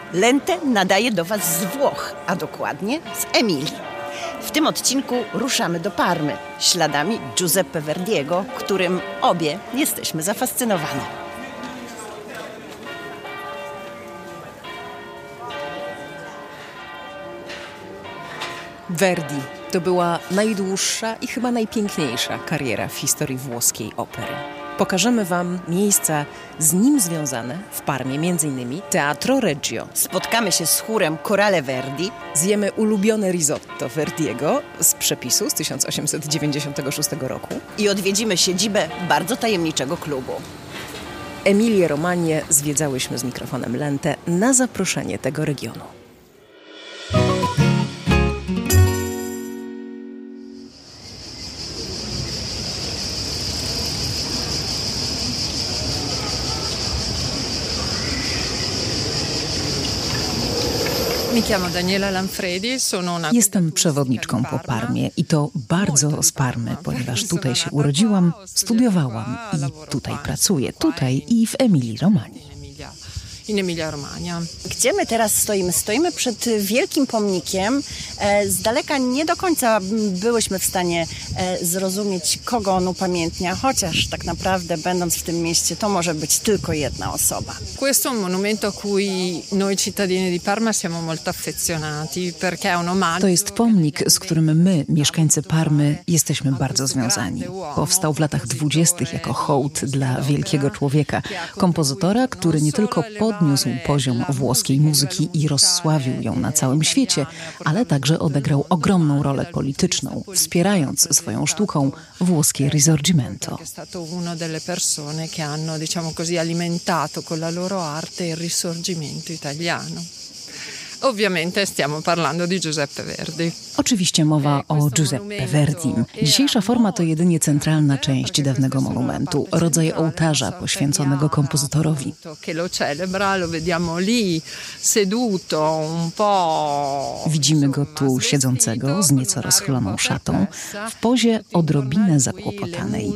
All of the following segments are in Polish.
Lente nadaje do Was z Włoch, a dokładnie z Emilii. W tym odcinku ruszamy do Parmy, śladami Giuseppe Verdiego, którym obie jesteśmy zafascynowane. Verdi to była najdłuższa i chyba najpiękniejsza kariera w historii włoskiej opery. Pokażemy Wam miejsca z nim związane w Parmie, m.in. Teatro Regio. Spotkamy się z chórem Corale Verdi. Zjemy ulubione risotto Verdiego z przepisu z 1896 roku. I odwiedzimy siedzibę bardzo tajemniczego klubu. Emilię Romagnię zwiedzałyśmy z mikrofonem Lente na zaproszenie tego regionu. Jestem przewodniczką po Parmie i to bardzo z Parmy, ponieważ tutaj się urodziłam, studiowałam i tutaj pracuję, tutaj i w Emilii Romagni. Gdzie my teraz stoimy? Stoimy przed wielkim pomnikiem. Z daleka nie do końca byłyśmy w stanie zrozumieć, kogo on upamiętnia, chociaż tak naprawdę, będąc w tym mieście, to może być tylko jedna osoba. Questo è un monumento a cui noi cittadini di Parma siamo molto affezionati, perché è un omaggio. To jest pomnik, z którym my, mieszkańcy Parmy, jesteśmy bardzo związani. Powstał w latach 20. jako hołd dla wielkiego człowieka, kompozytora, który nie tylko podniósł poziom włoskiej muzyki i rozsławił ją na całym świecie, ale także odegrał ogromną rolę polityczną, wspierając swoją sztuką włoskie Risorgimento. È stato una delle persone che hanno, diciamo così, alimentato con la loro arte il Risorgimento italiano. Ovviamente stiamo parlando di Giuseppe Verdi. Oczywiście mowa o Giuseppe Verdim. Dzisiejsza forma to jedynie centralna część dawnego monumentu, rodzaj ołtarza poświęconego kompozytorowi. Widzimy go tu siedzącego z nieco rozchyloną szatą, w pozie odrobinę zakłopotanej.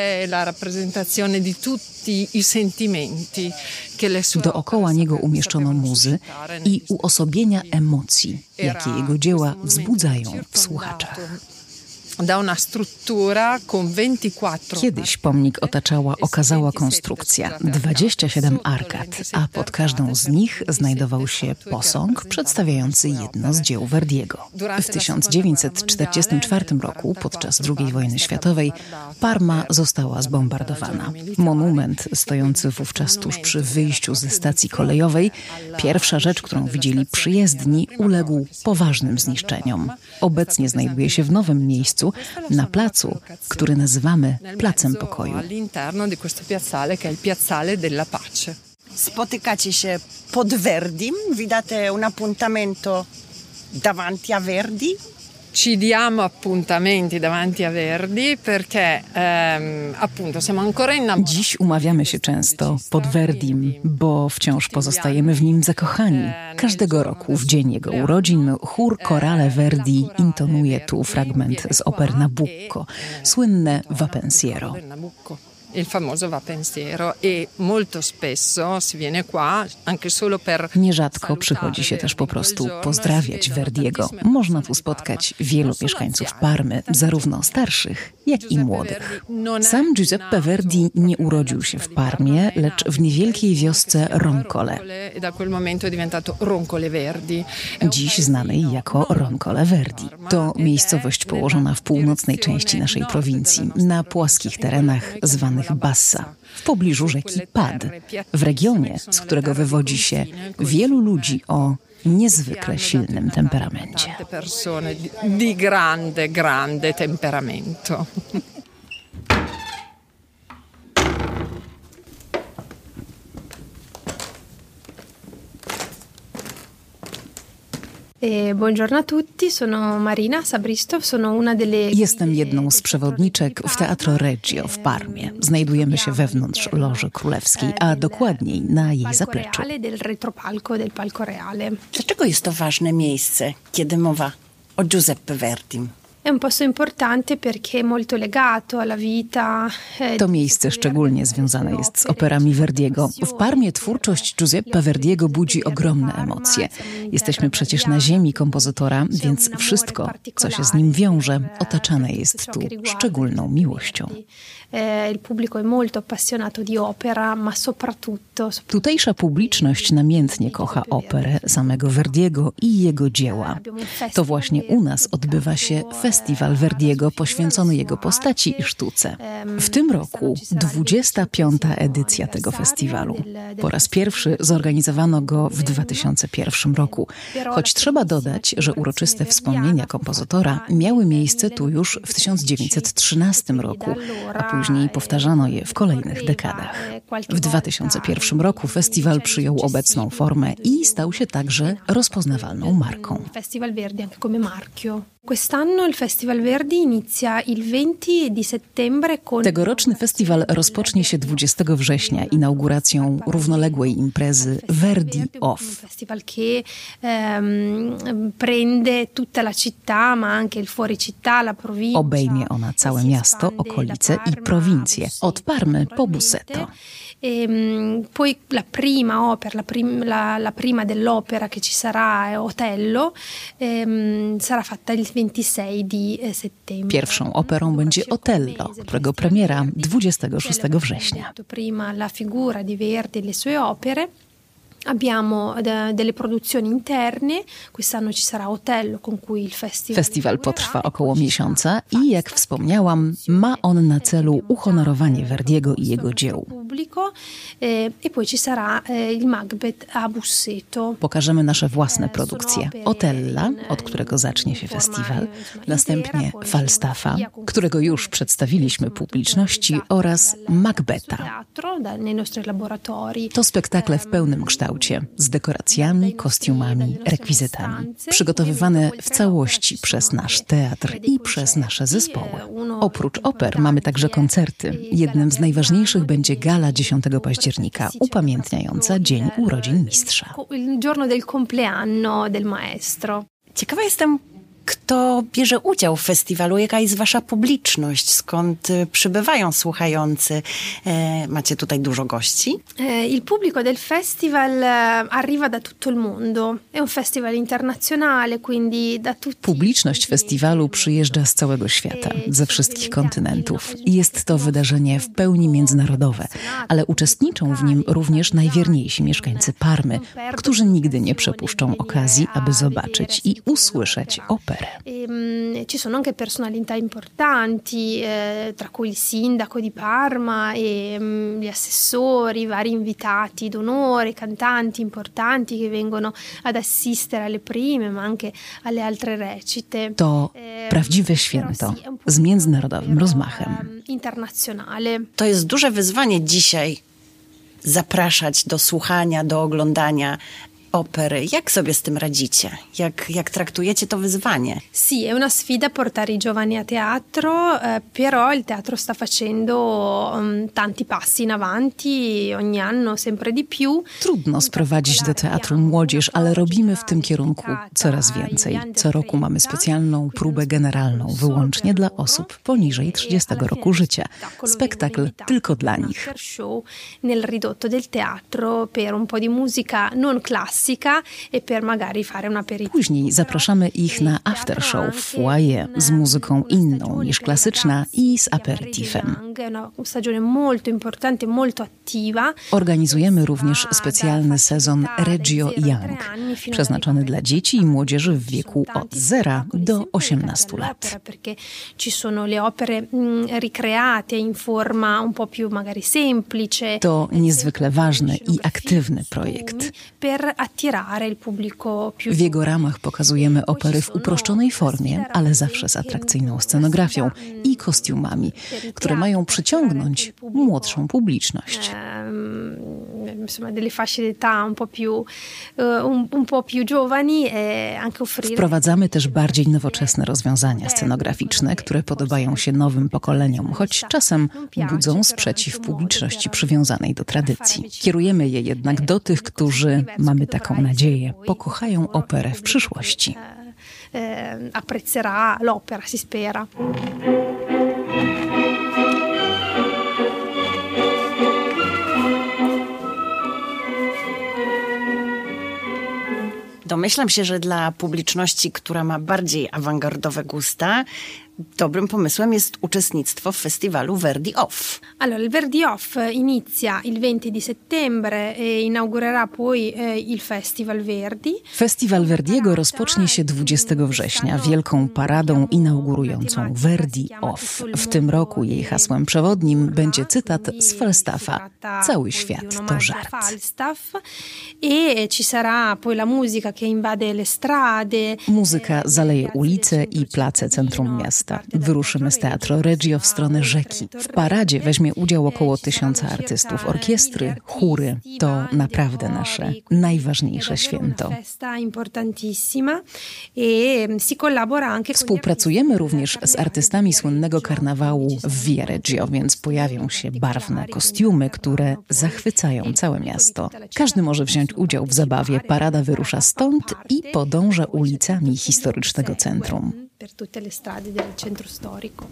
Dookoła niego umieszczono muzy i uosobienia emocji, jakie jego dzieła wzbudzają w słuchaczach. Kiedyś pomnik otaczała okazała konstrukcja, 27 arkad, a pod każdą z nich znajdował się posąg przedstawiający jedno z dzieł Verdiego. W 1944 roku, podczas II wojny światowej, Parma została zbombardowana. Monument stojący wówczas tuż przy wyjściu ze stacji kolejowej, pierwsza rzecz, którą widzieli przyjezdni, uległ poważnym zniszczeniom. Obecnie znajduje się w nowym miejscu, na placu, który nazywamy Placem Pokoju. Spotykacie się pod Verdim? Vi date un appuntamento davanti a Verdi? Ci diamo appuntamenti davanti a Verdi perché appunto siamo ancora innamorati. Dziś umawiamy się często pod Verdim, bo wciąż pozostajemy w nim zakochani. Każdego roku w dzień jego urodzin chór Corale Verdi intonuje tu fragment z oper Nabucco, słynne Va Pensiero. Il famoso Va Pensiero e molto spesso si viene qua anche solo per. Nierzadko przychodzi się też po prostu pozdrawiać Verdiego. Można tu spotkać wielu mieszkańców Parmy, zarówno starszych, jak i młodych. Sam Giuseppe Verdi nie urodził się w Parmie, lecz w niewielkiej wiosce Roncole. Dziś znanej jako Roncole Verdi. To miejscowość położona w północnej części naszej prowincji, na płaskich terenach zwanych Bassa, w pobliżu rzeki Pad, w regionie, z którego wywodzi się wielu ludzi o niezwykle silnym temperamencie. Persone di grande temperamento. Buongiorno a tutti, sono Marina Sabristo, sono una delle. Jestem jedną z przewodniczek w Teatro Regio w Parmie. Znajdujemy się wewnątrz Loży Królewskiej, a dokładniej na jej zapleczu. Dlaczego jest to ważne miejsce, kiedy mowa o Giuseppe Verdim? To miejsce szczególnie związane jest z operami Verdiego. W Parmie twórczość Giuseppe Verdiego budzi ogromne emocje. Jesteśmy przecież na ziemi kompozytora, więc wszystko, co się z nim wiąże, otaczane jest tu szczególną miłością. Tutejsza publiczność namiętnie kocha operę samego Verdiego i jego dzieła. To właśnie u nas odbywa się Festiwal Verdiego poświęcony jego postaci i sztuce. W tym roku 25. edycja tego festiwalu. Po raz pierwszy zorganizowano go w 2001 roku. Choć trzeba dodać, że uroczyste wspomnienia kompozytora miały miejsce tu już w 1913 roku, a później powtarzano je w kolejnych dekadach. W 2001 roku festiwal przyjął obecną formę i stał się także rozpoznawalną marką. Tegoroczny festiwal rozpocznie się 20 września inauguracją równoległej imprezy Verdi Off. Obejmie ona całe miasto, okolice i prowincje, od Parmy po Busseto. Poi la prima dell'opera che ci sarà, Otello, sarà fatta il 26 di settembre. Pierwszą operą będzie Otello, którego premiera 26 września. Prima la figura di Verdi e le sue opere. Abbiamo delle produzioni interne, quest'anno ci sarà Otello, con cui il festival. Festiwal potrwa około miesiąca i jak wspomniałam, ma on na celu uhonorowanie Verdiego i jego dzieł. E poi ci sarà il Macbeth a Busseto. Pokażemy nasze własne produkcje. Otella, od którego zacznie się festiwal, następnie Falstaffa, którego już przedstawiliśmy publiczności, oraz Macbeta. To spektakle w pełnym kształcie, z dekoracjami, kostiumami, rekwizytami, przygotowywane w całości przez nasz teatr i przez nasze zespoły. Oprócz oper mamy także koncerty. Jednym z najważniejszych będzie gala 10 października, upamiętniająca dzień urodzin mistrza. Ciekawa jestem, kto bierze udział w festiwalu, jaka jest wasza publiczność, skąd przybywają słuchający. Macie tutaj dużo gości? Il pubblico del festival arriva da tutto il mondo. È un festival internazionale, quindi da tutti. Publiczność festiwalu przyjeżdża z całego świata, ze wszystkich kontynentów. Jest to wydarzenie w pełni międzynarodowe, ale uczestniczą w nim również najwierniejsi mieszkańcy Parmy, którzy nigdy nie przepuszczą okazji, aby zobaczyć i usłyszeć operę. Ci sono anche personalità importanti, tra cui il sindaco di Parma e gli assessori, vari invitati d'onore, cantanti importanti che vengono ad assistere alle prime, ma anche alle altre recite. To prawdziwe święto z międzynarodowym rozmachem. Internazionale. To jest duże wyzwanie dzisiaj zapraszać do słuchania, do oglądania opery. Jak sobie z tym radzicie? Jak traktujecie to wyzwanie? Sì, è una sfida portare i giovani a teatro, però il teatro sta facendo tanti passi in avanti, ogni anno sempre di più. Trudno sprowadzić do teatru młodzież, ale robimy w tym kierunku coraz więcej. Co roku mamy specjalną próbę generalną, wyłącznie dla osób poniżej 30 roku życia. Spektakl tylko dla nich. Nel ridotto del teatro per un po' di musica non classica. Później zapraszamy ich na aftershow w foyer z muzyką inną niż klasyczna i z aperitifem. Organizujemy również specjalny sezon Reggio Young, przeznaczony dla dzieci i młodzieży w wieku od 0 do 18 lat. To niezwykle ważny i aktywny projekt. W jego ramach pokazujemy opery w uproszczonej formie, ale zawsze z atrakcyjną scenografią i kostiumami, które mają przyciągnąć młodszą publiczność. Wprowadzamy też bardziej nowoczesne rozwiązania scenograficzne, które podobają się nowym pokoleniom, choć czasem budzą sprzeciw publiczności przywiązanej do tradycji. Kierujemy je jednak do tych, którzy, mamy taką nadzieję, pokochają operę w przyszłości. apprezzerà l'opera, si spera. Domyślam się, że dla publiczności, która ma bardziej awangardowe gusta, dobrym pomysłem jest uczestnictwo w festiwalu Verdi Off. Allora, il Verdi Off inizia il 20 di settembre e inaugurerà poi il Festival Verdi. Festiwal Verdiego rozpocznie się 20 września wielką paradą inaugurującą Verdi Off. W tym roku jej hasłem przewodnim będzie cytat z Falstaffa: cały świat to żart. E ci sarà poi la musica che invade le strade. Muzyka zaleje ulice i place centrum miasta. Wyruszymy z Teatro Regio w stronę rzeki. W paradzie weźmie udział około 1000 artystów, orkiestry, chóry. To naprawdę nasze najważniejsze święto. Współpracujemy również z artystami słynnego karnawału w Via Reggio, więc pojawią się barwne kostiumy, które zachwycają całe miasto. Każdy może wziąć udział w zabawie. Parada wyrusza stąd i podąża ulicami historycznego centrum. Per tutte le strade del centro storico.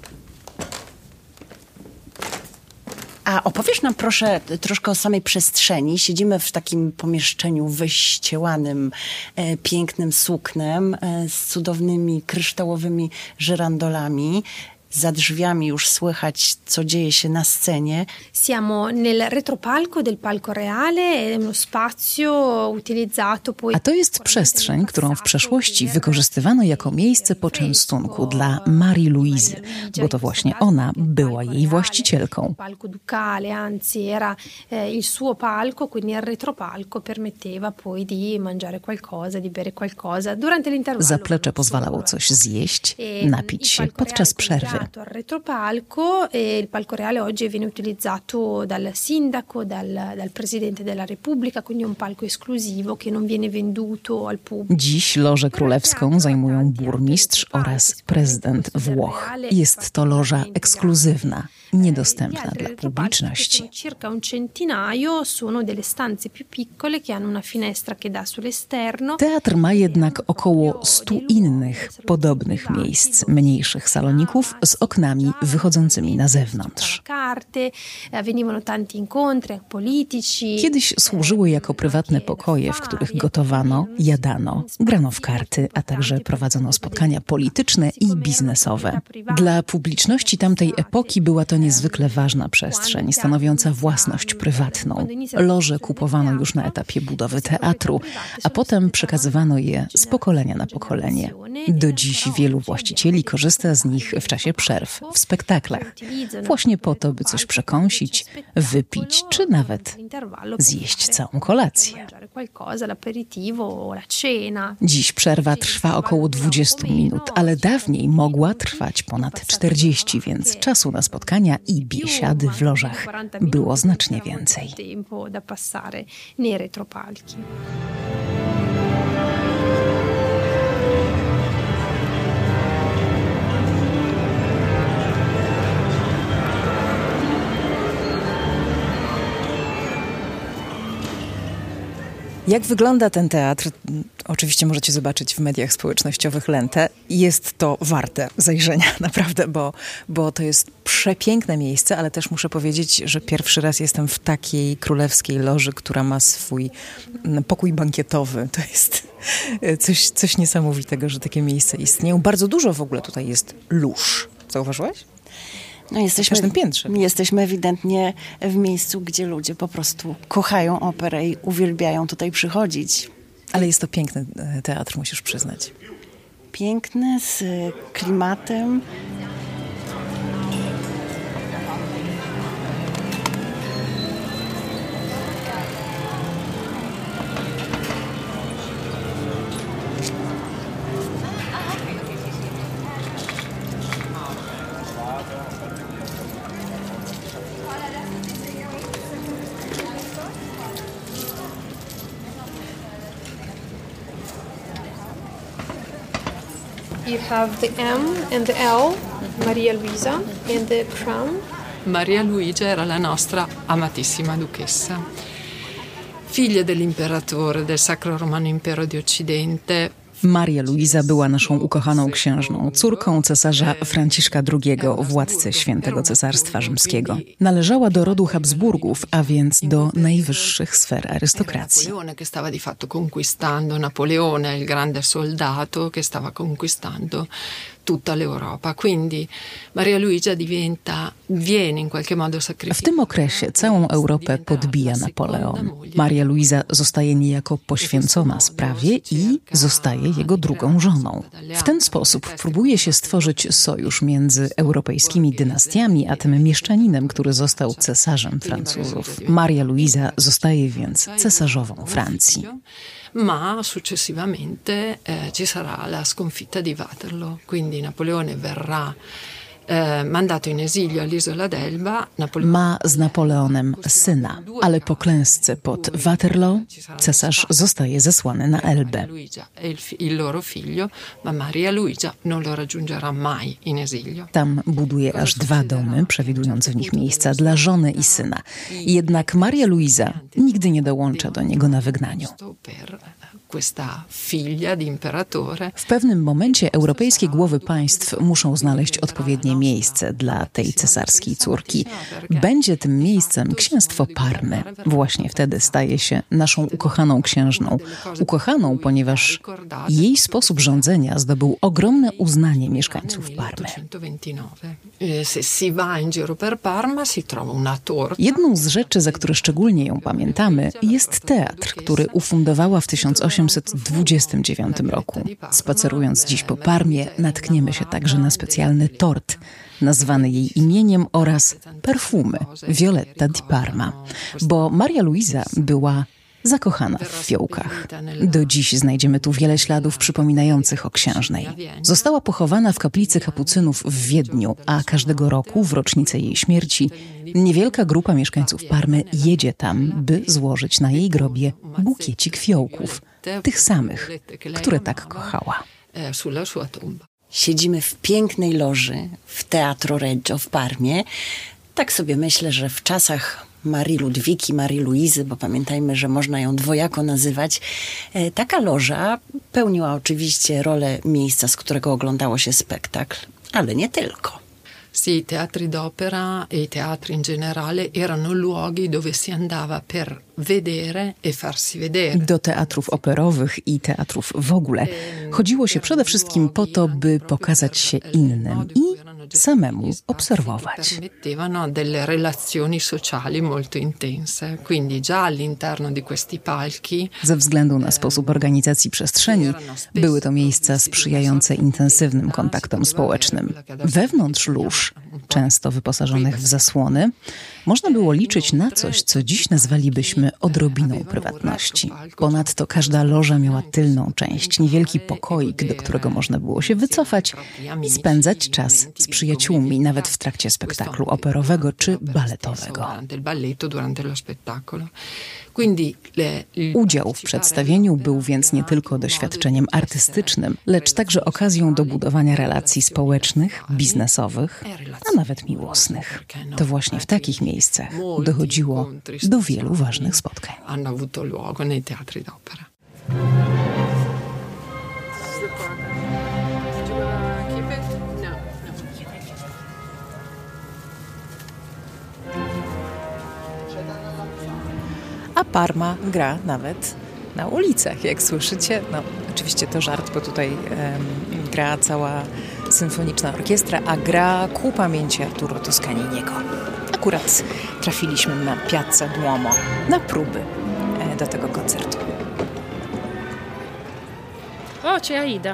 A opowiesz nam proszę troszkę o samej przestrzeni. Siedzimy w takim pomieszczeniu wyściełanym pięknym suknem z cudownymi kryształowymi żyrandolami. Za drzwiami już słychać, co dzieje się na scenie. Siamo nel retropalco del Palco Reale, uno spazio utilizzato poi. A to jest przestrzeń, którą w przeszłości wykorzystywano jako miejsce poczęstunku dla Marii Luizy, bo to właśnie ona była jej właścicielką. Palco ducale, anzi era il suo palco, quindi il retropalco permetteva poi di mangiare qualcosa, di bere qualcosa durante l'intervallo. Zaplecze pozwalało coś zjeść, napić się podczas przerwy. Al retropalco e il Palco Reale oggi viene utilizzato dal sindaco, dal presidente della Repubblica, quindi un palco esclusivo che non viene venduto al pubblico. Dziś lożę królewską zajmują burmistrz oraz prezydent Włoch. Jest to loża ekskluzywna, niedostępna dla publiczności. Circa un centinaio sono delle stanze più piccole che hanno una finestra che da sull'esterno. Teatr ma jednak około 100 innych, podobnych miejsc, mniejszych saloników z oknami wychodzącymi na zewnątrz. Kiedyś służyły jako prywatne pokoje, w których gotowano, jadano, grano w karty, a także prowadzono spotkania polityczne i biznesowe. Dla publiczności tamtej epoki była to niezwykle ważna przestrzeń, stanowiąca własność prywatną. Loże kupowano już na etapie budowy teatru, a potem przekazywano je z pokolenia na pokolenie. Do dziś wielu właścicieli korzysta z nich w czasie przerw, w spektaklach, właśnie po to, by coś przekąsić, wypić, czy nawet zjeść całą kolację. Dziś przerwa trwa około 20 minut, ale dawniej mogła trwać ponad 40, więc czasu na spotkania i biesiady w lożach było znacznie więcej. Jak wygląda ten teatr? Oczywiście możecie zobaczyć w mediach społecznościowych lentę. Jest to warte zajrzenia, naprawdę, bo to jest przepiękne miejsce, ale też muszę powiedzieć, że pierwszy raz jestem w takiej królewskiej loży, która ma swój pokój bankietowy. To jest coś niesamowitego, że takie miejsca istnieją. Bardzo dużo w ogóle tutaj jest lóż. Zauważyłaś? No jesteśmy ewidentnie w miejscu, gdzie ludzie po prostu kochają operę i uwielbiają tutaj przychodzić. Ale jest to piękny teatr, musisz przyznać. Piękny, z klimatem. You have the M and the L, Maria Luisa, and the crown. Maria Luigia era la nostra amatissima duchessa, figlia dell'imperatore del Sacro Romano Impero di Occidente, Maria Luisa była naszą ukochaną księżną, córką cesarza Franciszka II, władcy Świętego Cesarstwa Rzymskiego. Należała do rodu Habsburgów, a więc do najwyższych sfer arystokracji. Napoleone che stava di fatto conquistando, Napoleone, il grande soldato che stava conquistando tutta l'Europa. Quindi Maria Luisa viene in qualche modo sacrificata. W tym okresie całą Europę podbija Napoleon. Maria Luisa zostaje niejako poświęcona sprawie i zostaje jego drugą żoną. W ten sposób próbuje się stworzyć sojusz między europejskimi dynastiami, a tym mieszczaninem, który został cesarzem Francuzów. Maria Luisa zostaje więc cesarzową Francji. Ma successivamente ci sarà la sconfitta di Waterloo, quindi Napoleone verrà mandato in esilio all'isola d'Elba. Ma z Napoleonem syna, ale po klęsce pod Waterloo cesarz zostaje zesłany na Elbę. Il loro figlio, ma Maria Luisa non lo raggiungerà mai in esilio. Tam buduje aż 2 domy, przewidując w nich miejsca dla żony i syna. Jednak Maria Luisa nigdy nie dołącza do niego na wygnaniu. W pewnym momencie europejskie głowy państw muszą znaleźć odpowiednie miejsce dla tej cesarskiej córki. Będzie tym miejscem księstwo Parmy. Właśnie wtedy staje się naszą ukochaną księżną. Ukochaną, ponieważ jej sposób rządzenia zdobył ogromne uznanie mieszkańców Parmy. Jedną z rzeczy, za które szczególnie ją pamiętamy, jest teatr, który ufundowała w 1829 roku. Spacerując dziś po Parmie, natkniemy się także na specjalny tort, nazwany jej imieniem, oraz perfumy Violetta di Parma, bo Maria Luisa była zakochana w fiołkach. Do dziś znajdziemy tu wiele śladów przypominających o księżnej. Została pochowana w kaplicy kapucynów w Wiedniu, a każdego roku w rocznicę jej śmierci niewielka grupa mieszkańców Parmy jedzie tam, by złożyć na jej grobie bukiecik fiołków, tych samych, które tak kochała. Siedzimy w pięknej loży w Teatro Regio w Parmie. Tak sobie myślę, że w czasach Marii Ludwiki, Marii Luizy, bo pamiętajmy, że można ją dwojako nazywać, taka loża pełniła oczywiście rolę miejsca, z którego oglądało się spektakl, ale nie tylko. Sì, i teatri d'opera e i teatri in generale erano luoghi dove si andava per vedere e farsi vedere. Do teatrów operowych i teatrów w ogóle chodziło się przede wszystkim po to, by pokazać się innym i samemu obserwować. Permettevano delle relazioni sociali molto intense, quindi già all'interno di questi palchi. Ze względu na sposób organizacji przestrzeni były to miejsca sprzyjające intensywnym kontaktom społecznym. Wewnątrz lóż, często wyposażonych w zasłony, można było liczyć na coś, co dziś nazwalibyśmy odrobiną prywatności. Ponadto każda loża miała tylną część, niewielki pokoik, do którego można było się wycofać i spędzać czas z przyjaciółmi, nawet w trakcie spektaklu operowego czy baletowego. Udział w przedstawieniu był więc nie tylko doświadczeniem artystycznym, lecz także okazją do budowania relacji społecznych, biznesowych, a nawet miłosnych. To właśnie w takich miejscach dochodziło do wielu ważnych spotkań. A Parma gra nawet na ulicach, jak słyszycie. No, oczywiście to żart, bo tutaj gra cała symfoniczna orkiestra, a gra ku pamięci Arturo Toscaniniego. Akurat trafiliśmy na Piazza Duomo na próby do tego koncertu. Oh, c'è Aida.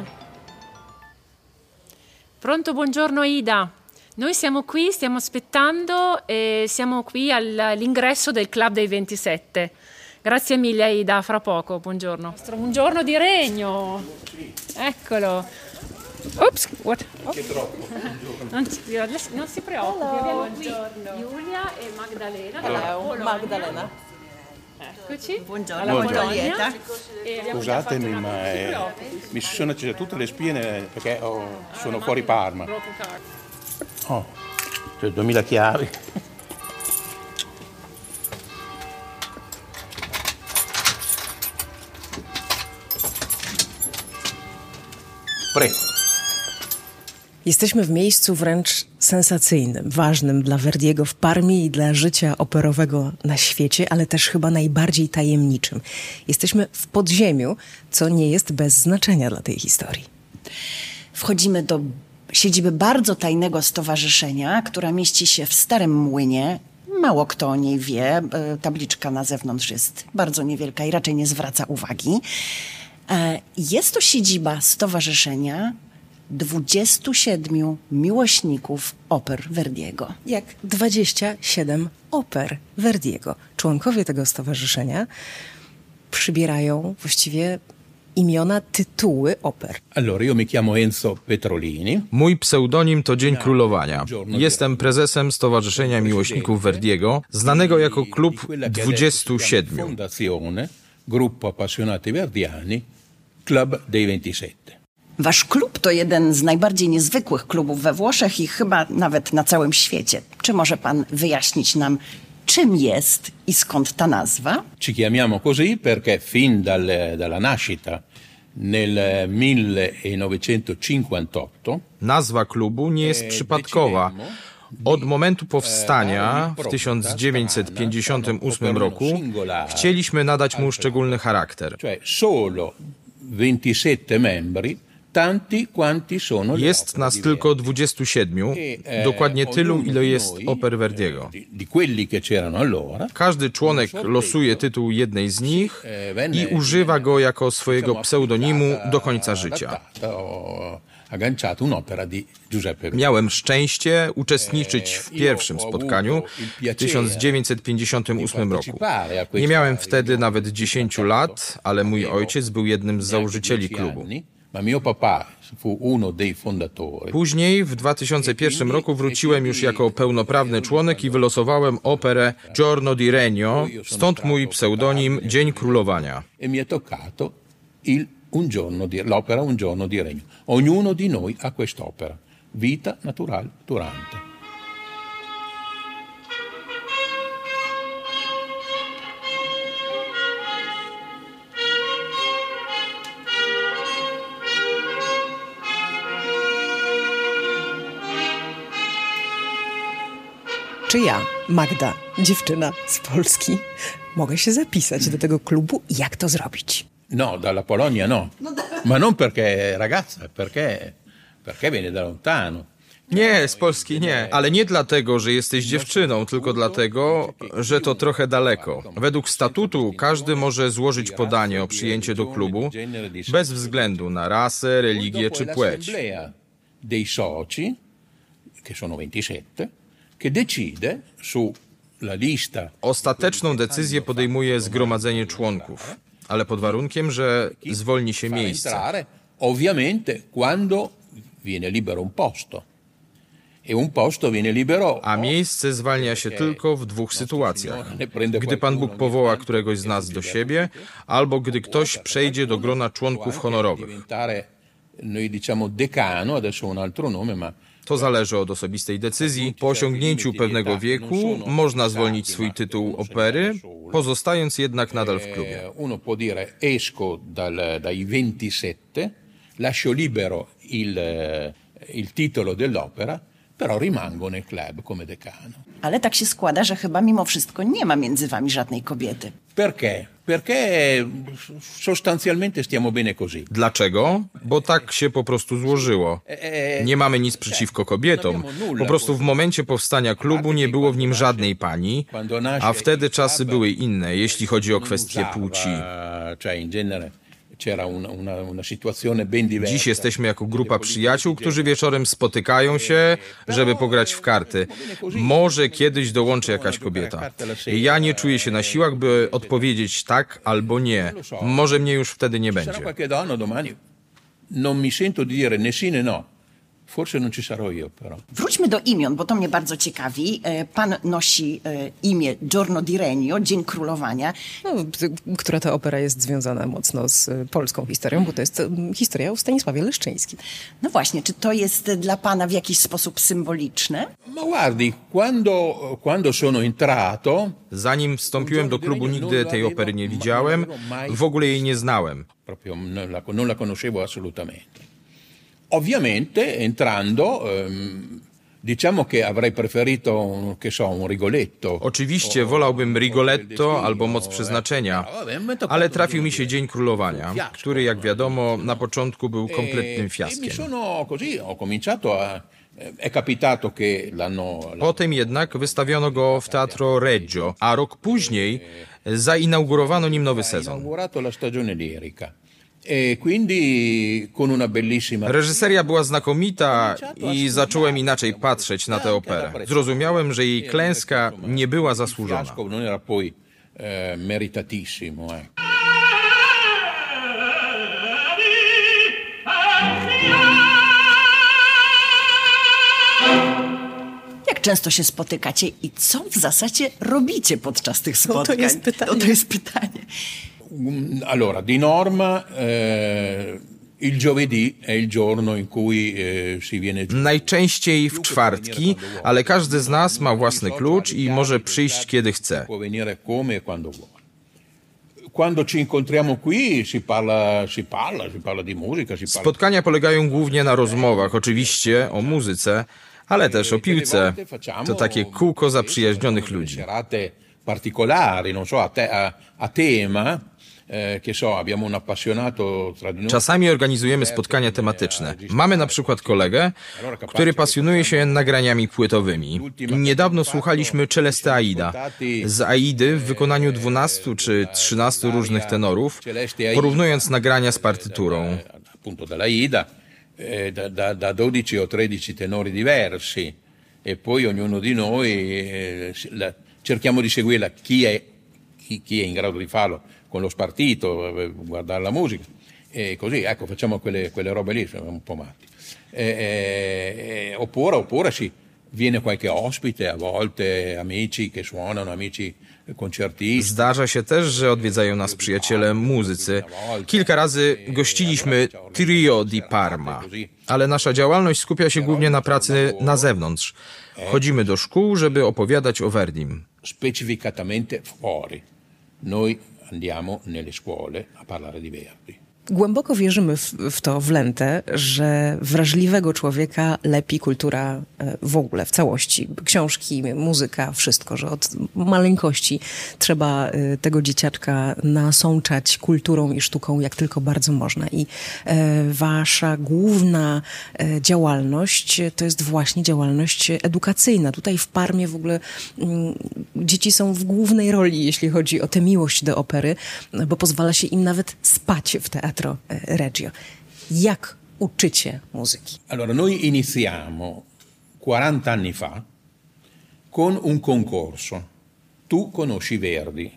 Pronto, buongiorno Aida. Noi siamo qui, stiamo aspettando e siamo qui all'ingresso del Club dei 27. Grazie mille Aida, fra poco, buongiorno. Buongiorno di regno. Eccolo. Ops, what? Oh. Non si preoccupi, abbiamo qui Giulia e Magdalena. Hello, Magdalena. Eccoci. Buongiorno. Buongiorno. Scusatemi, ma mi si sono accese tutte le spine perché sono fuori Parma. Oh, c'è 2000 chiavi. Prego. Jesteśmy w miejscu wręcz sensacyjnym, ważnym dla Verdiego w Parmie i dla życia operowego na świecie, ale też chyba najbardziej tajemniczym. Jesteśmy w podziemiu, co nie jest bez znaczenia dla tej historii. Wchodzimy do siedziby bardzo tajnego stowarzyszenia, która mieści się w Starym Młynie. Mało kto o niej wie. Tabliczka na zewnątrz jest bardzo niewielka i raczej nie zwraca uwagi. Jest to siedziba stowarzyszenia 27 miłośników oper Verdiego. Jak 27 oper Verdiego. Członkowie tego stowarzyszenia przybierają właściwie imiona, tytuły oper. Allora, io mi chiamo Enzo Petrolini. Mój pseudonim to Dzień Królowania. Jestem prezesem Stowarzyszenia Miłośników Verdiego, znanego jako Klub 27. Fondazione Gruppo Appassionati Verdiani, Club dei 27. Wasz klub to jeden z najbardziej niezwykłych klubów we Włoszech i chyba nawet na całym świecie. Czy może pan wyjaśnić nam, czym jest i skąd ta nazwa? Ci chiamiamo così perché fin dalla nascita nel 1958 Nazwa klubu nie jest przypadkowa. Od momentu powstania w 1958 roku chcieliśmy nadać mu szczególny charakter. cioè solo 27 membri, tanti quanti sono le Jest opere nas di tylko Verdi. 27, dokładnie tylu, ile jest oper Verdiego. Di quelli che c'erano allora. Każdy członek losuje tytuł jednej z nich i używa go jako swojego pseudonimu do końca życia. Agganciato un'opera di Giuseppe Verdi. Miałem szczęście uczestniczyć w pierwszym spotkaniu w 1958 roku. Nie miałem wtedy nawet 10 lat, ale mój ojciec był jednym z założycieli klubu. Ma mio papà fu uno dei fondatori. Później, w 2001 roku, wróciłem już jako pełnoprawny członek i wylosowałem operę Giorno di Regno, stąd mój pseudonim Dzień Królowania. E mi è toccato l'opera Un giorno di regno. Ognuno di noi ha quest'opera. Vita natural durante. Czy ja, Magda, dziewczyna z Polski, mogę się zapisać do tego klubu? Jak to zrobić? No, dalla Polonia no. Ma non perché ragazza, perché viene da lontano. Nie, z Polski nie, ale nie dlatego, że jesteś dziewczyną, tylko dlatego, że to trochę daleko. Według statutu każdy może złożyć podanie o przyjęcie do klubu bez względu na rasę, religię czy płeć. L'assemblea dei soci, che sono 27, che decide sulla lista. Ostateczną decyzję podejmuje zgromadzenie członków, ale pod warunkiem, że zwolni się miejsce. Ovviamente quando viene libero un posto. E un posto viene libero. A miejsce zwalnia się tylko w dwóch sytuacjach. Gdy Pan Bóg powoła któregoś z nas do siebie, albo gdy ktoś przejdzie do grona członków honorowych. Noi diciamo decano, adesso un altro nome, ma To zależy od osobistej decyzji. Po osiągnięciu pewnego wieku można zwolnić swój tytuł opery, pozostając jednak nadal w klubie. Uno può dire esco dai 27, lascio libero il titolo dell'opera, però rimango nel club come decano. Ale tak się składa, że chyba mimo wszystko nie ma między wami żadnej kobiety. Perché? Perché sostanzialmente stiamo bene così. Dlaczego? Bo tak się po prostu złożyło. Nie mamy nic przeciwko kobietom. Po prostu w momencie powstania klubu nie było w nim żadnej pani, a wtedy czasy były inne, jeśli chodzi o kwestie płci. Dziś jesteśmy jako grupa przyjaciół, którzy wieczorem spotykają się, żeby pograć w karty. Może kiedyś dołączy jakaś kobieta. Ja nie czuję się na siłach, by odpowiedzieć tak albo nie. Może mnie już wtedy nie będzie. Non mi sento di dire né sì né no. Forse non ci sarò io, però. Wróćmy do imion, bo to mnie bardzo ciekawi. Pan nosi imię Giorno di Regno, Dzień Królowania. No, która ta opera jest związana mocno z polską historią, bo to jest historia o Stanisławie Leszczyńskim. No właśnie, czy to jest dla pana w jakiś sposób symboliczne? Ma guardi, quando sono entrato... Zanim wstąpiłem do klubu, nigdy tej opery nie widziałem, w ogóle jej nie znałem. Non la conoscevo assolutamente. Ovviamente entrando diciamo che avrei preferito, che so, un Rigoletto. Oczywiście wolałbym Rigoletto albo Moc Przeznaczenia, ale trafił mi się Dzień Królowania, który, jak wiadomo, na początku był kompletnym fiaskiem. Potem jednak wystawiono go w Teatro Regio, a rok później zainaugurowano nim nowy sezon. Reżyseria była znakomita i zacząłem inaczej patrzeć na tę operę. Zrozumiałem, że jej klęska nie była zasłużona. Jak często się spotykacie i co w zasadzie robicie podczas tych spotkań? To jest pytanie. To jest pytanie. Allora, di norma il giovedì è il giorno in cui si viene giù. Najczęściej w czwartki, ale każdy z nas ma własny klucz i może przyjść kiedy chce. Può venire come e quando vuole. Quando ci incontriamo qui si parla di musica, si parla. Spotkania polegają głównie na rozmowach, oczywiście o muzyce, ale też o piłce. To takie kółko zaprzyjaźnionych ludzi. Particolari, non so, a tema. Abbiamo un appassionato tra di noi. Czasami organizujemy spotkania tematyczne. Mamy na przykład kolegę, który pasjonuje się nagraniami płytowymi. Niedawno słuchaliśmy Celeste Aida. Z Aidy w wykonaniu 12 czy 13 różnych tenorów, porównując nagrania z partyturą. Appunto dall'Aida, da 12 o 13 tenori diversi e poi ognuno di noi cerchiamo di seguirla. Chi è in grado di farlo con lo spartito, guardare la musica e così, ecco, facciamo quelle robe lì, siamo un po' matti. Oppure sì, viene qualche ospite, a volte amici che suonano, amici concertisti. Zdarza się też, że odwiedzają nas przyjaciele muzycy. Kilka razy gościliśmy Trio di Parma, ale nasza działalność skupia się głównie na pracy na zewnątrz. Chodzimy do szkół, żeby opowiadać o Verdim. Specificatamente fuori. Noi andiamo nelle scuole a parlare di Verdi. Głęboko wierzymy w to w Lente, że wrażliwego człowieka lepi kultura w ogóle, w całości. Książki, muzyka, wszystko, że od maleńkości trzeba tego dzieciaczka nasączać kulturą i sztuką jak tylko bardzo można. I wasza główna działalność to jest właśnie działalność edukacyjna. Tutaj w Parmie w ogóle dzieci są w głównej roli, jeśli chodzi o tę miłość do opery, bo pozwala się im nawet spać w teatrze Regio. Jak uczycie muzyki? Allora, noi iniziamo 40 anni fa con un concorso. Tu conosci Verdi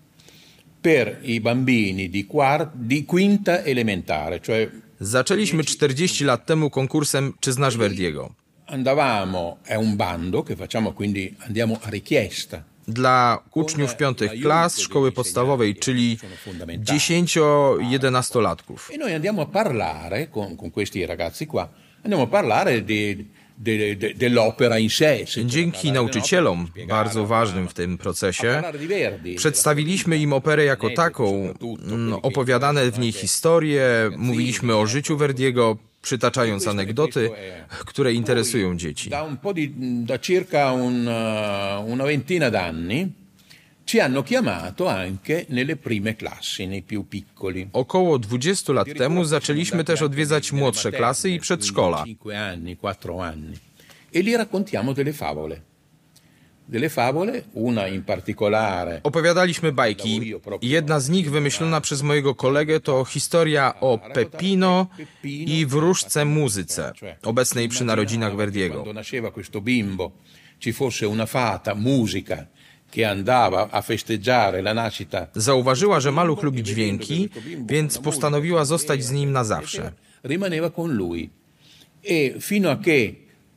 per i bambini di quinta elementare, cioè Zaczęliśmy 40 lat temu konkursem Czy znasz Verdiego? Andavamo, è un bando che facciamo, quindi andiamo a richiesta. Dla uczniów 5 klas szkoły podstawowej, czyli 10-11-latków. E noi andiamo a parlare con questi ragazzi qua, andiamo a parlare dell'opera in sé. Dzięki nauczycielom, bardzo ważnym w tym procesie, przedstawiliśmy im operę jako taką, opowiadane w niej historie, mówiliśmy o życiu Verdiego, przytaczając anegdoty, które interesują dzieci. Da circa una ventina d'anni ci hanno chiamato anche nelle prime classi, nei più piccoli. Około 20 lat temu zaczęliśmy też odwiedzać młodsze klasy i przedszkola. 4 anni. E lì raccontiamo delle favole. Delle favole, una in particolare. Opowiadaliśmy bajki. Jedna z nich, wymyślona przez mojego kolegę, to historia o Peppino i wróżce muzyce, obecnej przy narodzinach Verdiego. Quando nasceva questo bimbo, ci fosse una fata, musica, che andava a festeggiare la nascita. Zauważyła, że maluch lubi dźwięki, więc postanowiła zostać z nim na zawsze. Rimaneva con lui. E fino a che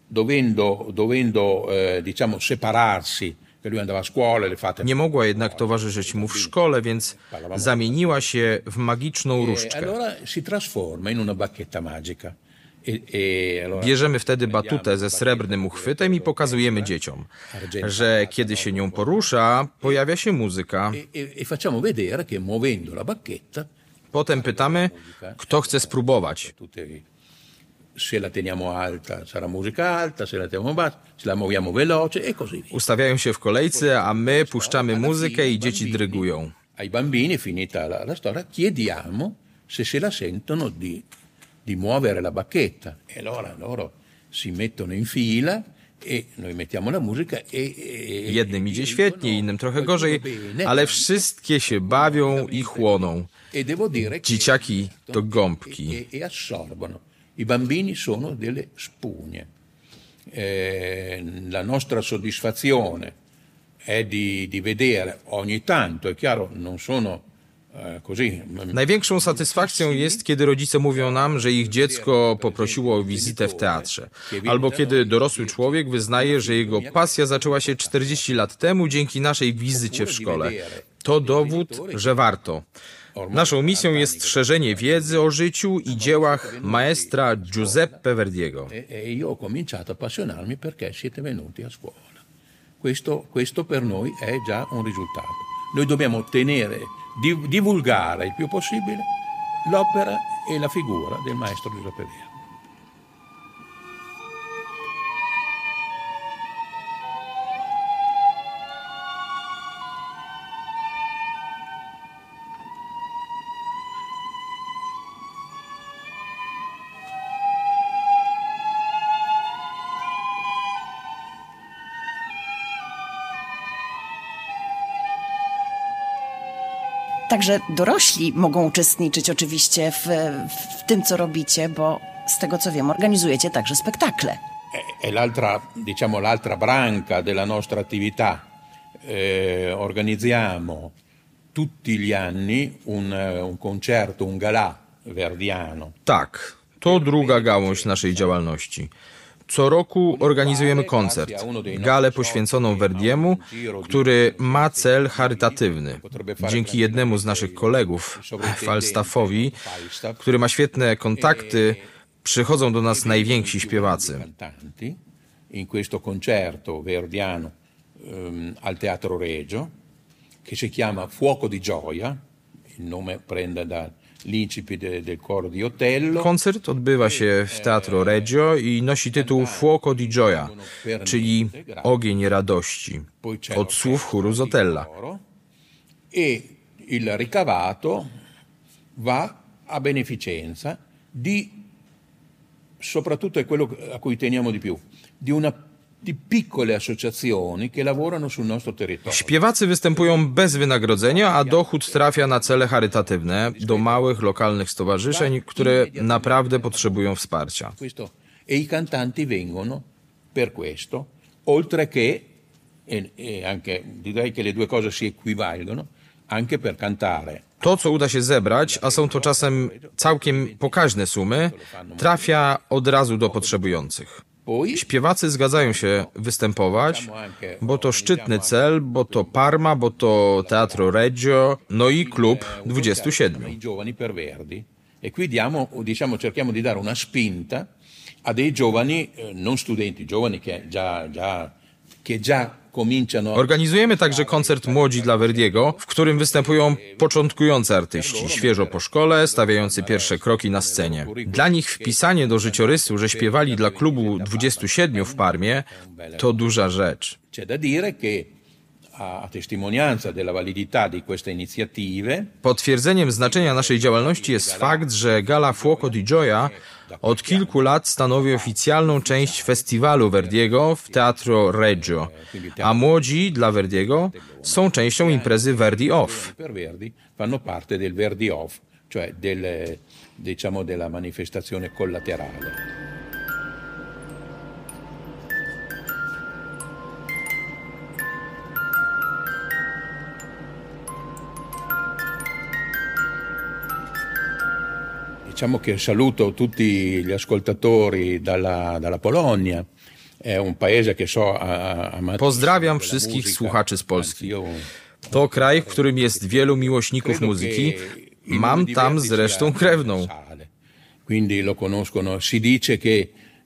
dovendo diciamo separarsi, che lui andava a scuola, le fate. Nie mogła jednak towarzyszyć mu w szkole, więc zamieniła się w magiczną różdżkę. Allora si trasforma in una bacchetta magica. Bierzemy wtedy batutę ze srebrnym uchwytem i pokazujemy dzieciom, że kiedy się nią porusza, pojawia się muzyka. Facciamo vedere che muovendo la bacchetta. Potem pytamy, kto chce spróbować. se la teniamo alta sarà musica alta, se la teniamo bassa, se la muoviamo veloce e così via. Ustawiają się w kolejce, a my puszczamy muzykę i dzieci drygują. Ai bambini, finita la storia, chiediamo se la sentono di muovere la bacchetta. E allora loro si mettono in fila e noi mettiamo la musica Jednym idzie świetnie, innym trochę gorzej, ale wszystkie się bawią i chłoną. Dzieciaki to gąbki. E assorbono. I bambini sono delle spugne. La nostra soddisfazione è di vedere ogni tanto, è chiaro, non sono così. Największą satysfakcją jest, kiedy rodzice mówią nam, że ich dziecko poprosiło o wizytę w teatrze. Albo kiedy dorosły człowiek wyznaje, że jego pasja zaczęła się 40 lat temu dzięki naszej wizycie w szkole. To dowód, że warto. Naszą misją jest szerzenie wiedzy o życiu i dziełach maestra Giuseppe Verdiego. E io ho cominciato a appassionarmi perché siete venuti a scuola. Questo per noi è già un risultato. Noi dobbiamo divulgare il più possibile l'opera e la figura del maestro Giuseppe Verdi. Także dorośli mogą uczestniczyć oczywiście w tym, co robicie, bo z tego co wiem, organizujecie także spektakle. È l'altra branca della nostra attività. Organizziamo tutti gli anni un concerto, un galà verdiano. Tak, to druga gałąź naszej działalności. Co roku organizujemy koncert, galę poświęconą Verdiemu, który ma cel charytatywny. Dzięki jednemu z naszych kolegów, Falstaffowi, który ma świetne kontakty, przychodzą do nas najwięksi śpiewacy. In questo concerto verdiano al Teatro Regio, che si chiama Fuoco di Gioia, il nome prende da Koncert odbywa się w Teatro Regio i nosi tytuł Fuoco di Gioia, czyli Ogień Radości, od słów chóru z Otella. E il ricavato va a beneficenza soprattutto è quello a cui teniamo di più, di piccole associazioni che lavorano sul nostro territorio. Śpiewacy występują bez wynagrodzenia, a dochód trafia na cele charytatywne do małych, lokalnych stowarzyszeń, które naprawdę potrzebują wsparcia. E i cantanti vengono per questo, oltre che, anche direi che le due cose si equivalgono, anche per cantare. To, co uda się zebrać, a są to czasem całkiem pokaźne sumy, trafia od razu do potrzebujących. Śpiewacy zgadzają się występować, bo to szczytny cel, bo to Parma, bo to Teatro Regio, no i klub 27. E qui cerchiamo di dare una spinta a dei giovani, non studenti, giovani che già cominciano. Organizujemy także koncert Młodzi dla Verdiego, w którym występują początkujący artyści, świeżo po szkole, stawiający pierwsze kroki na scenie. Dla nich wpisanie do życiorysu, że śpiewali dla klubu 27 w Parmie, to duża rzecz. C'è da dire che a testimonianza della validità di queste iniziative. Potwierdzeniem znaczenia naszej działalności jest fakt, że Gala Fuoco di Gioia od kilku lat stanowi oficjalną część festiwalu Verdiego w Teatro Regio, a Młodzi dla Verdiego są częścią imprezy Verdi Off. Fanno parte del Verdi Off, cioè della manifestazione collaterale. Diciamo che saluto tutti gli ascoltatori dalla Polonia. È un paese che so Pozdrawiam wszystkich słuchaczy z Polski. To kraj, w którym jest wielu miłośników muzyki. Mam tam zresztą krewną. Quindi lo conoscono. Si dice che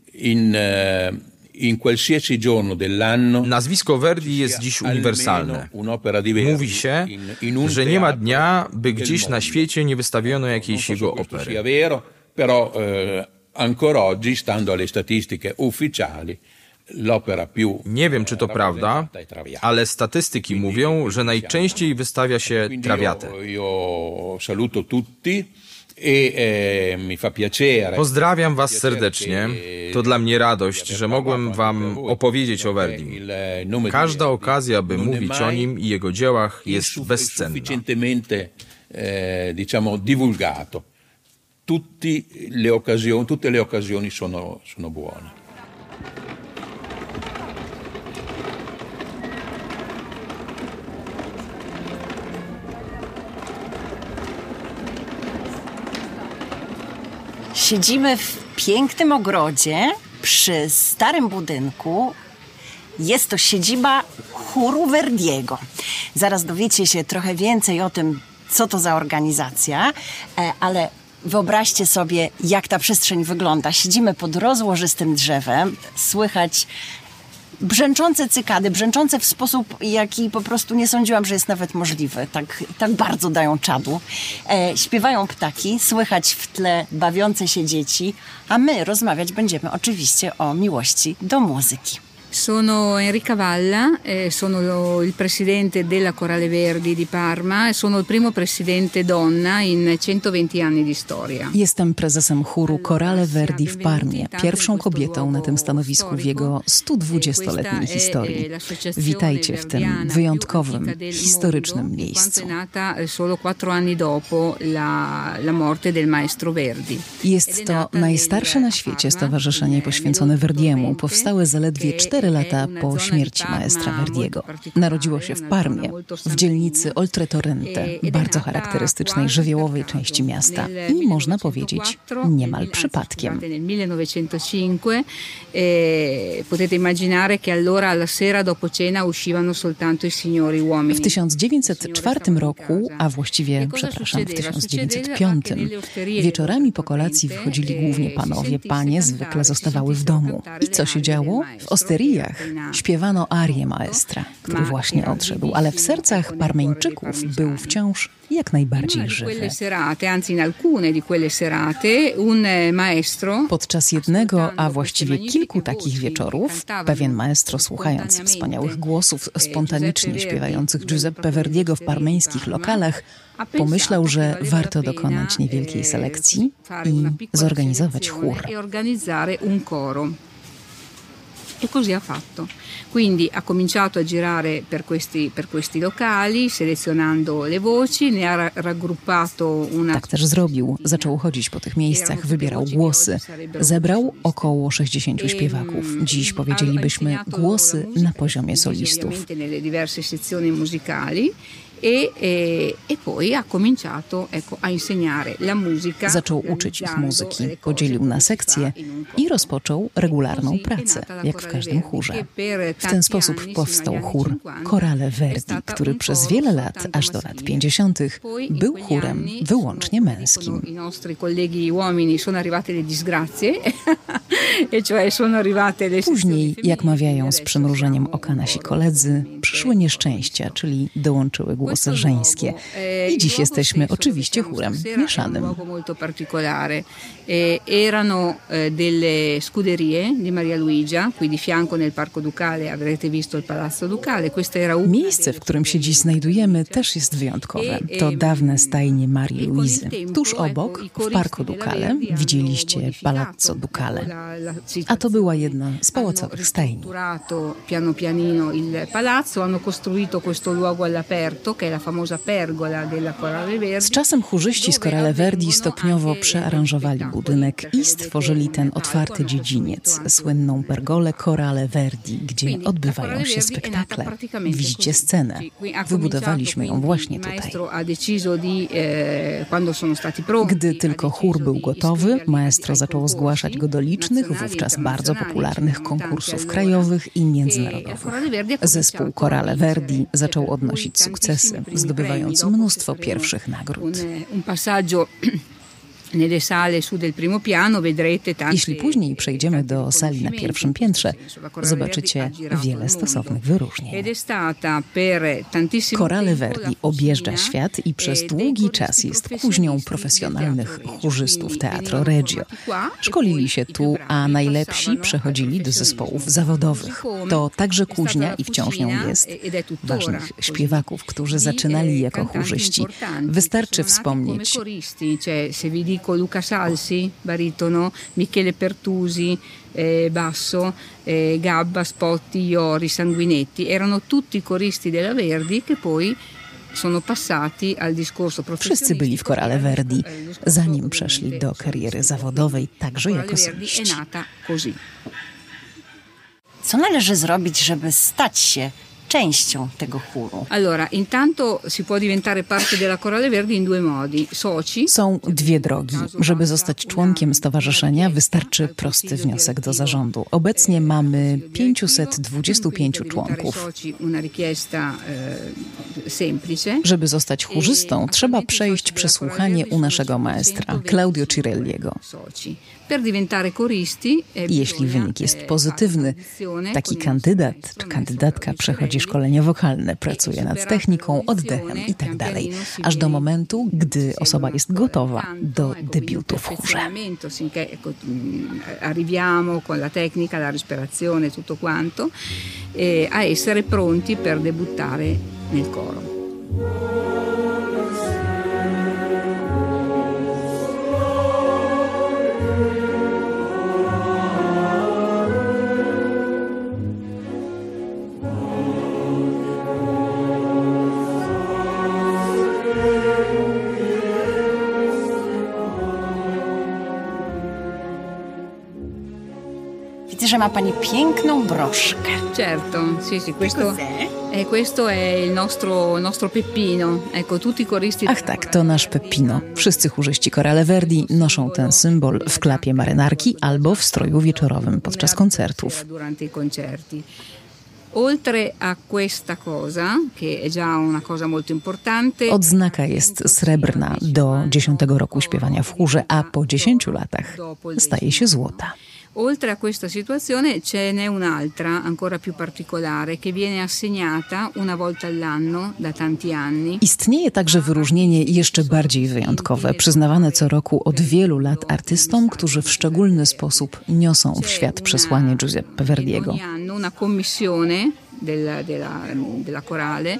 in qualsiasi giorno dell'anno. Nazwisko Verdi jest dziś uniwersalne. Mówi się, że nie ma dnia, by gdzieś na świecie nie wystawiono jakiejś jego opery. ancora oggi, stando alle statistiche ufficiali, l'opera più... Nie wiem, czy to prawda, ale statystyki mówią, że najczęściej wystawia się Traviatę. Io saluto tutti. Mi fa piacere. Pozdrawiam Was serdecznie. To dla mnie radość, że mogłem Wam opowiedzieć o Verdim. Każda okazja, by mówić o nim i jego dziełach, jest bezcenna. Diciamo divulgato. Tutte le occasioni sono buone. Siedzimy w pięknym ogrodzie przy starym budynku. Jest to siedziba chóru Verdiego. Zaraz dowiecie się trochę więcej o tym, co to za organizacja, ale wyobraźcie sobie, jak ta przestrzeń wygląda. Siedzimy pod rozłożystym drzewem, słychać brzęczące cykady, brzęczące w sposób, jaki po prostu nie sądziłam, że jest nawet możliwy. Tak bardzo dają czadu. Śpiewają ptaki, słychać w tle bawiące się dzieci, a my rozmawiać będziemy oczywiście o miłości do muzyki. Sono Enrica Valla, sono il presidente della Corale Verdi di Parma, sono il primo presidente donna in 120 anni di storia. Jestem prezesem chóru Corale Verdi w Parmie, pierwszą kobietą na tym stanowisku w jego 120-letniej historii. Witajcie w tym wyjątkowym, historycznym miejscu. Solo 4 anni dopo la morte del maestro Verdi. Jest to najstarsze na świecie stowarzyszenie poświęcone Verdiemu. Powstałe zaledwie 4 lata po śmierci maestra Verdiego. Narodziło się w Parmie, w dzielnicy Oltre Torrente, bardzo charakterystycznej żywiołowej części miasta i można powiedzieć niemal przypadkiem. Potete immaginare che allora alla sera dopo cena uscivano soltanto i signori uomini. W 1904 roku, a właściwie, w 1905, wieczorami po kolacji wychodzili głównie panowie, panie zwykle zostawały w domu. I co się działo? W osterii śpiewano arię maestra, który właśnie odszedł, ale w sercach Parmeńczyków był wciąż jak najbardziej żywy. Podczas jednego, a właściwie kilku takich wieczorów, pewien maestro, słuchając wspaniałych głosów spontanicznie śpiewających Giuseppe Verdiego w parmeńskich lokalach, pomyślał, że warto dokonać niewielkiej selekcji i zorganizować chór. E così ha fatto. Quindi ha cominciato a girare per questi locali, selezionando le voci, ne ha raggruppato una... Tak też zrobił. Zaczął chodzić po tych miejscach, wybierał głosy. Zebrał około 60 śpiewaków. Dziś powiedzielibyśmy głosy na poziomie solistów. Nelle diverse sezioni musicali. E poi ha cominciato a insegnare la musica. Zaczął uczyć ich muzyki, podzielił na sekcje i rozpoczął regularną pracę, jak w każdym chórze. W ten sposób powstał chór Corale Verdi, który przez wiele lat, aż do lat 50., był chórem wyłącznie męskim. I nostri colleghi uomini sono arrivate le disgrazie, e cioè sono arrivate le... Później, jak mawiają z przymrużeniem oka nasi koledzy, przyszły nieszczęścia, czyli dołączyły głosy żeńskie. I dziś jesteśmy oczywiście chórem mieszanym. Erano delle scuderie di Maria Luigia, qui di fianco nel Parco Ducale avrete visto il Palazzo Ducale. Miejsce, w którym się dziś znajdujemy, też jest wyjątkowe. To dawne stajnie Marii Luizy. Tuż obok, w Parco Ducale, widzieliście Palazzo Ducale. A to była jedna z pałacowych stajni. Piano pianino il palazzo, hanno costruito questo luogo all'aperto, che è la famosa pergola della Corale Verdi. Z czasem chórzyści z Corale Verdi stopniowo przearanżowali budynek i stworzyli ten otwarty dziedziniec, słynną pergolę Corale Verdi, gdzie odbywają się spektakle. Widzicie scenę. Wybudowaliśmy ją właśnie tutaj. Gdy tylko chór był gotowy, maestro zaczął zgłaszać go do licznych, wówczas bardzo popularnych konkursów krajowych i międzynarodowych. Zespół Corale Verdi zaczął odnosić sukcesy, zdobywając mnóstwo pierwszych nagród. Jeśli później przejdziemy do sali na pierwszym piętrze, zobaczycie wiele stosownych wyróżnień. Chorale Verdi objeżdża świat i przez długi czas jest kuźnią profesjonalnych chórzystów Teatro Regio. Szkolili się tu, a najlepsi przechodzili do zespołów zawodowych. To także kuźnia i wciąż nią jest ważnych śpiewaków, którzy zaczynali jako chórzyści. Wystarczy wspomnieć Luca Salsi, baritono, Michele Pertusi, basso, Gabba, Spotti, Iori, Sanguinetti. Erano tutti coristi della Verdi che poi sono passati al discorso professionale. Wszyscy byli w Chorale Verdi, zanim przeszli do kariery zawodowej, także jako soliści. Co należy zrobić, żeby stać się częścią tego chóru? Allora, intanto si può diventare parte della Chorale Verdi in due modi. Soci. Są dwie drogi. Żeby zostać członkiem stowarzyszenia, wystarczy prosty wniosek do zarządu. Obecnie mamy 525 członków. Żeby zostać chórzystą, trzeba przejść przesłuchanie u naszego maestra, Claudio Cirelliego. Jeśli wynik jest pozytywny, taki kandydat czy kandydatka przechodzi szkolenie wokalne, pracuje nad techniką, oddechem itd., aż do momentu, gdy osoba jest gotowa do debiutu w chórze. Arriviamo con la tecnica, la respirazione, tutto quanto, a essere pronti per debuttare nel coro. Widzę, że ma pani piękną broszkę. Certo, sì, questo è il nostro Peppino. Ecco, tutti i coristi. Ach tak, to nasz Peppino. Wszyscy chórzyści Chorale Verdi noszą ten symbol w klapie marynarki albo w stroju wieczorowym podczas koncertów. Oltre a questa cosa, che è già una cosa molto importante. Odznaka jest srebrna do 10 roku śpiewania w chórze, a po 10 latach staje się złota. Oltre a questa situazione ce n'è un'altra ancora più particolare che viene assegnata una volta all'anno da tanti anni. Istnieje także wyróżnienie jeszcze bardziej wyjątkowe, przyznawane co roku od wielu lat artystom, którzy w szczególny sposób niosą w świat przesłanie Giuseppe Verdiego. Ogni anno una commissione della chorale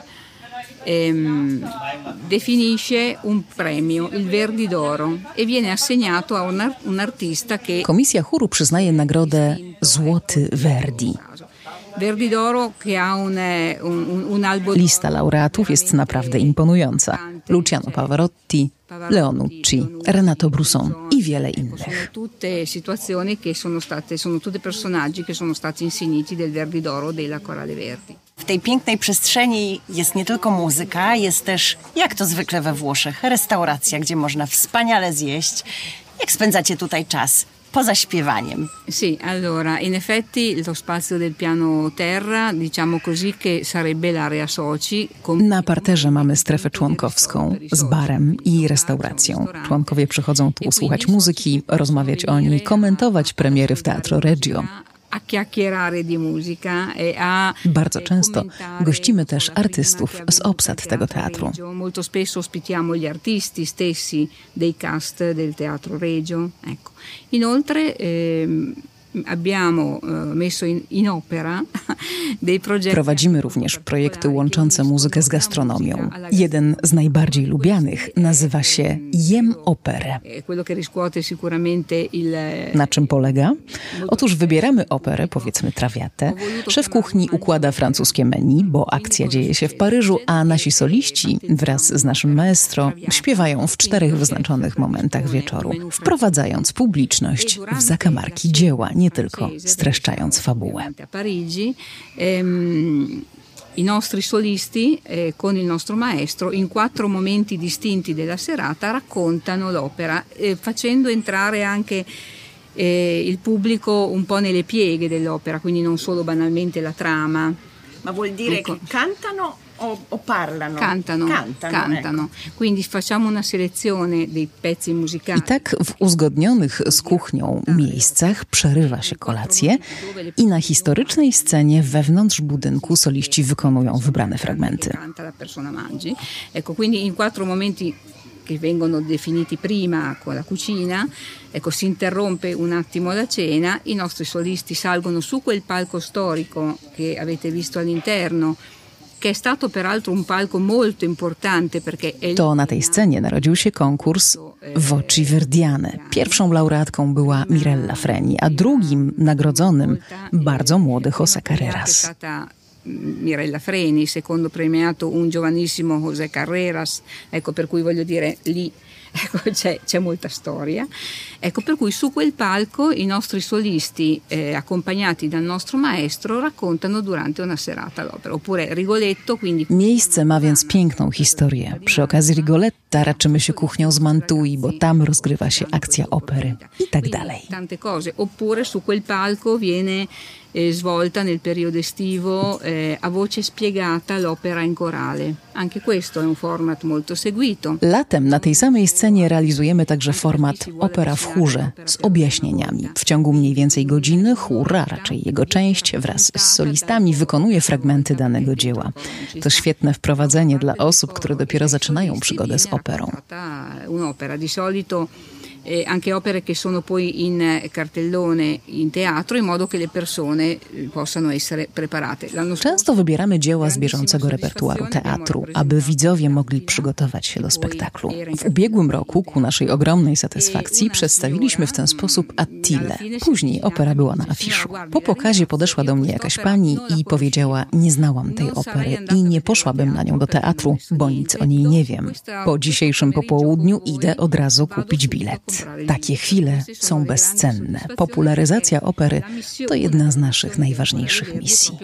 definisce un premio, il Verdi d'Oro, e viene assegnato a un artista che... Komisja chóru przyznaje nagrodę Złoty Verdi. Verdi d'Oro che ha un albo... Lista laureatów jest naprawdę imponująca. Luciano Pavarotti, Leonucci, Renato Brusson i wiele innych. Tutte situazioni che sono tutti personaggi che sono stati insigniti del Verdi d'Oro della Chorale Verdi. W tej pięknej przestrzeni jest nie tylko muzyka, jest też, jak to zwykle we Włoszech, restauracja, gdzie można wspaniale zjeść. Jak spędzacie tutaj czas? Poza śpiewaniem. Sì, allora, in effetti lo spazio del piano terra, diciamo così, che sarebbe l'area soci. Na parterze mamy strefę członkowską z barem i restauracją. Członkowie przychodzą tu słuchać muzyki, rozmawiać o niej, komentować premiery w Teatro Regio. Bardzo często gościmy też artystów z obsad tego teatru. Molto spesso ospitiamo gli artisti stessi dei cast del Teatro Regio. Ecco. Inoltre abbiamo messo in opera dei progetti. Prowadzimy również projekty łączące muzykę z gastronomią. Jeden z najbardziej lubianych nazywa się Jem Operę. Na czym polega? Otóż wybieramy operę, powiedzmy Traviatę. Szef kuchni układa francuskie menu, bo akcja dzieje się w Paryżu, a nasi soliści wraz z naszym maestro śpiewają w 4 wyznaczonych momentach wieczoru, wprowadzając publiczność w zakamarki dzieła, nie tylko streszczając fabułę. I nostri solisti con il nostro maestro in 4 momenti distinti della serata raccontano l'opera, facendo entrare anche il pubblico un po' nelle pieghe dell'opera, quindi non solo banalmente la trama. Ma vuol dire che cantano o parlano? Cantano. Ecco. Quindi facciamo una selezione dei pezzi musicali. I tak w uzgodnionych z kuchnią miejscach przerywa się kolację i na historycznej scenie wewnątrz budynku soliści wykonują wybrane fragmenty. Ecco, quindi in 4 momenti che vengono definiti prima con la cucina, ecco, si interrompe un attimo la cena, i nostri solisti salgono su quel palco storico che avete visto all'interno, che è stato peraltro un palco molto importante perché To na tej scenie narodził się konkurs Voci Verdiane. Pierwszą laureatką była Mirella Freni, a drugim nagrodzonym bardzo młody José Carreras. Mirella Freni, secondo premiato un giovanissimo José Carreras, ecco, per cui voglio dire lì ecco, c'è molta storia. Ecco, per cui su quel palco i nostri solisti, accompagnati dal nostro maestro, raccontano durante una serata l'opera. Oppure Rigoletto, quindi... Miejsce ma więc piękną historię. Przy okazji Rigoletta raczymy się kuchnią z Mantui, bo tam rozgrywa się akcja opery i tak dalej. Tante cose. Oppure su quel palco viene svolta nel periodo estivo a voce spiegata l'opera in corale. Anche questo è un format molto seguito. Latem na tej samej scenie realizujemy także format opera w chórze z objaśnieniami. W ciągu mniej więcej godziny chór, a raczej jego część wraz z solistami wykonuje fragmenty danego dzieła. To świetne wprowadzenie dla osób, które dopiero zaczynają przygodę z operą. Un'opera di solito anche opere che sono poi in cartellone in teatro in modo che le persone possano essere preparate. Często wybieramy dzieła z bieżącego repertuaru teatru, aby widzowie mogli przygotować się do spektaklu. W ubiegłym roku, ku naszej ogromnej satysfakcji, przedstawiliśmy w ten sposób Attile. Później opera była na afiszu. Po pokazie podeszła do mnie jakaś pani i powiedziała: nie znałam tej opery i nie poszłabym na nią do teatru, bo nic o niej nie wiem. Po dzisiejszym popołudniu idę od razu kupić bilet. Takie chwile są bezcenne. Popularyzacja opery to jedna z naszych najważniejszych misji.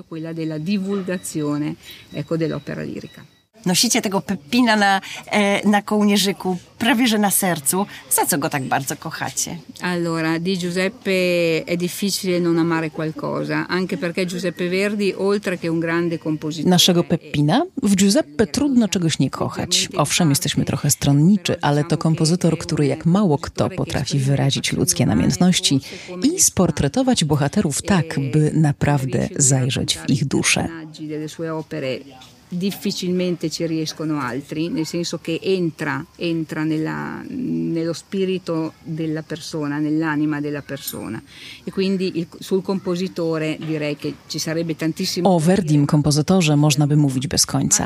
Nosicie tego Peppina na kołnierzyku, prawie że na sercu. Za co go tak bardzo kochacie? Allora, di Giuseppe è difficile non amare qualcosa, anche perché Giuseppe Verdi, oltre che un grande compositore... Naszego Peppina? W Giuseppe trudno czegoś nie kochać. Owszem, jesteśmy trochę stronniczy, ale to kompozytor, który jak mało kto potrafi wyrazić ludzkie namiętności i sportretować bohaterów tak, by naprawdę zajrzeć w ich duszę. Difficilmente ci riescono altri, nel senso che entra nello spirito della persona, nell'anima della persona. E quindi sul compositore direi che ci sarebbe tantissimo. O Verdim, kompozytorze, można by mówić bez końca.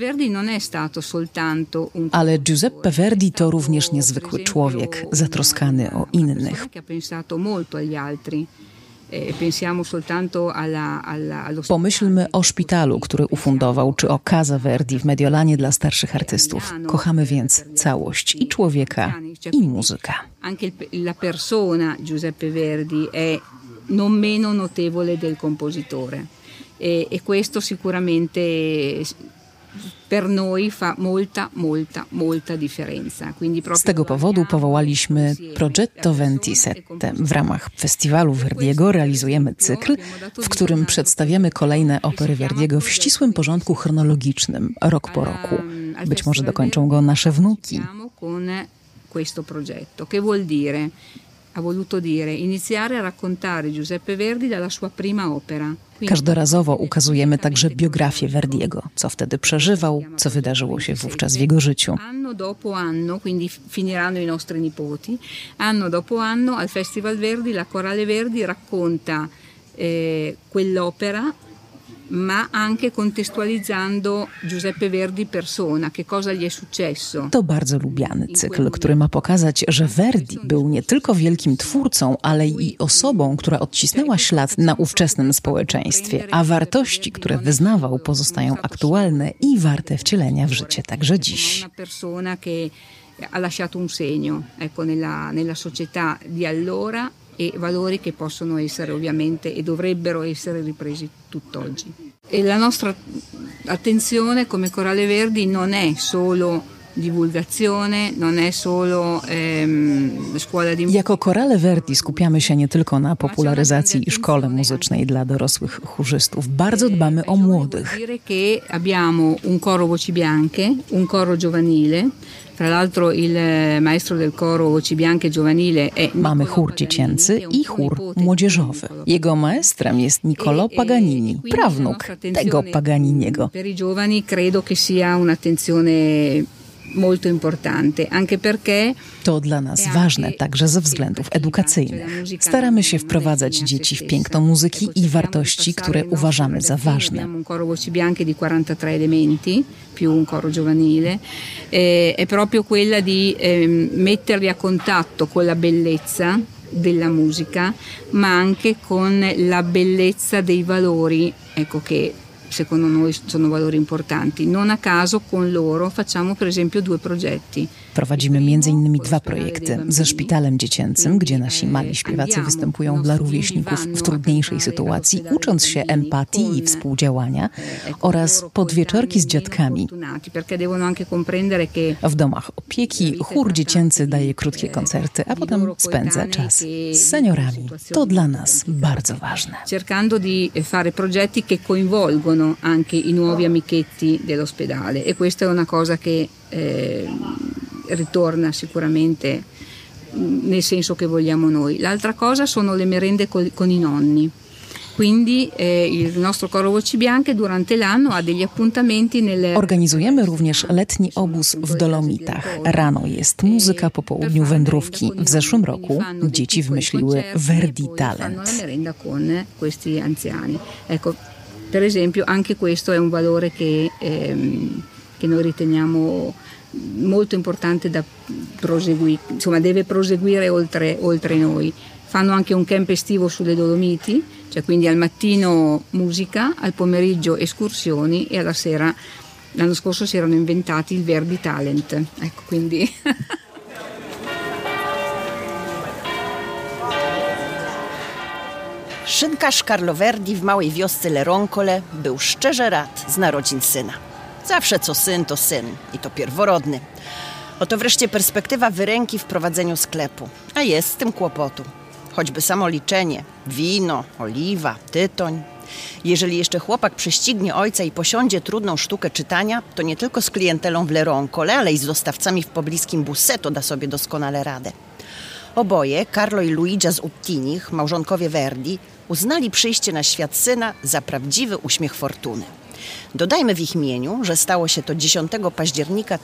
Ale Giuseppe Verdi to również niezwykły człowiek, zatroskany o innych. Pomyślmy o szpitalu, który ufundował, czy o Casa Verdi w Mediolanie dla starszych artystów. Kochamy więc całość i człowieka, i muzykę. Anche la persona Giuseppe Verdi è non meno notevole del compositore. E questo sicuramente per noi fa molta differenza. Z tego powodu powołaliśmy Progetto 27. W ramach festiwalu Verdiego realizujemy cykl, w którym przedstawiamy kolejne opery Verdiego w ścisłym porządku chronologicznym, rok po roku. Być może dokończą go nasze wnuki. Questo progetto, che vuol dire, ha voluto dire, iniziare a raccontare Giuseppe Verdi dalla sua prima opera. Każdorazowo ukazujemy także biografię Verdiego, co wtedy przeżywał, co wydarzyło się wówczas w jego życiu. Anno dopo anno, quindi finiranno i nostri nipoti, anno dopo anno al Festival Verdi la Corale Verdi racconta quell'opera, ma anche contestualizzando Giuseppe Verdi persona, che cosa gli è successo. To bardzo lubiany cykl, który ma pokazać, że Verdi był nie tylko wielkim twórcą, ale i osobą, która odcisnęła ślad na ówczesnym społeczeństwie, a wartości, które wyznawał, pozostają aktualne i warte wcielenia w życie także dziś. Ha lasciato un segno, ecco, nella società di allora e valori che possono essere ovviamente e dovrebbero essere ripresi tutt'oggi. E la nostra attenzione come Corale Verdi non è solo Jako Chorale Verdi skupiamy się nie tylko na popularyzacji i szkole muzycznej dla dorosłych chórzystów. Bardzo dbamy o młodych. Abbiamo un coro voci bianche, un coro giovanile. Mamy chór dziecięcy i chór młodzieżowy. Jego maestrem jest Niccolò Paganini, prawnuk tego Paganiniego. Per i giovani credo che sia un'attenzione molto importante, anche perché to dla nas ważne także ze względów edukacyjnych. Staramy się wprowadzać dzieci w piękno muzyki i wartości, które uważamy za ważne. Un coro voci bianche di 43 elementi più un coro giovanile è proprio quella di metterli a contatto con la bellezza della musica, ma anche con la bellezza dei valori, ecco, che secondo noi sono valori importanti. Non a caso con loro facciamo per esempio 2 progetti. Prowadzimy m.in. 2 projekty ze szpitalem dziecięcym, gdzie nasi mali śpiewacy występują dla rówieśników w trudniejszej sytuacji, ucząc się empatii i współdziałania, oraz podwieczorki z dziadkami. W domach opieki chór dziecięcy daje krótkie koncerty, a potem spędza czas z seniorami. To dla nas bardzo ważne. Cercando di fare progetti che coinvolgono anche i nuovi amichetti dell'ospedale, e questa è una cosa che ritorna sicuramente nel senso che vogliamo noi. L'altra cosa sono le merende con i nonni. Quindi il nostro coro Voci Bianche durante l'anno ha degli appuntamenti nelle... Organizujemy również letni obóz w Dolomitach. Rano jest muzyka, po południu wędrówki. W zeszłym roku dzieci wymyśliły Verdi Talent. Merenda con questi anziani. Ecco, per esempio anche questo è un valore che noi riteniamo molto importante da proseguire, insomma deve proseguire oltre noi. Fanno anche un camp estivo sulle Dolomiti, cioè quindi al mattino musica, al pomeriggio escursioni e alla sera, l'anno scorso si erano inventati il Verdi Talent, ecco, quindi... Szynkarz Carlo Verdi w małej wiosce Leroncole był szczerze rad z narodzin syna. Zawsze co syn, to syn i to pierworodny. Oto wreszcie perspektywa wyręki w prowadzeniu sklepu. A jest z tym kłopotu. Choćby samo liczenie. Wino, oliwa, tytoń. Jeżeli jeszcze chłopak prześcignie ojca i posiądzie trudną sztukę czytania, to nie tylko z klientelą w Leroncole, ale i z dostawcami w pobliskim Busseto da sobie doskonale radę. Oboje, Carlo i Luigia z Uttinich, małżonkowie Verdi, uznali przyjście na świat syna za prawdziwy uśmiech fortuny. Dodajmy w ich imieniu, że stało się to 10 października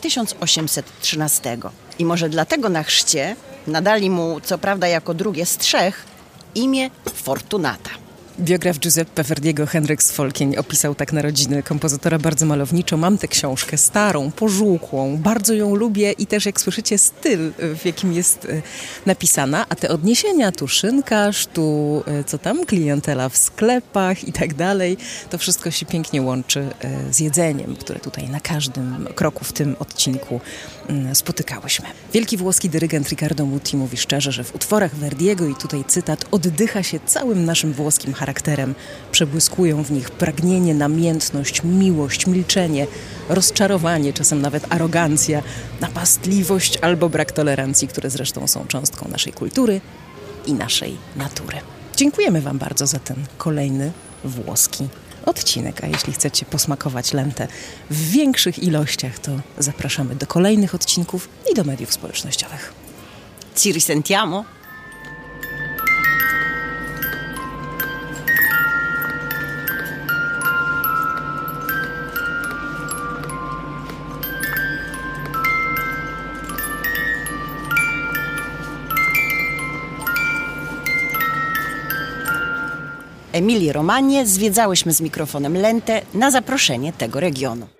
1813 i może dlatego na chrzcie nadali mu, co prawda jako drugie z 3, imię Fortunata. Biograf Giuseppe Verdiego Henryk Sfolkień opisał tak narodziny kompozytora bardzo malowniczo. Mam tę książkę starą, pożółkłą, bardzo ją lubię i też, jak słyszycie, styl, w jakim jest napisana, a te odniesienia, tu szynkarz, tu co tam, klientela w sklepach i tak dalej, to wszystko się pięknie łączy z jedzeniem, które tutaj na każdym kroku w tym odcinku spotykałyśmy. Wielki włoski dyrygent Riccardo Muti mówi szczerze, że w utworach Verdiego, i tutaj cytat, oddycha się całym naszym włoskim charakterem. Przebłyskują w nich pragnienie, namiętność, miłość, milczenie, rozczarowanie, czasem nawet arogancja, napastliwość albo brak tolerancji, które zresztą są cząstką naszej kultury i naszej natury. Dziękujemy Wam bardzo za ten kolejny włoski odcinek, a jeśli chcecie posmakować lentę w większych ilościach, to zapraszamy do kolejnych odcinków i do mediów społecznościowych. Ci risentiamo? Emilię Romagnię zwiedzałyśmy z mikrofonem Lentę na zaproszenie tego regionu.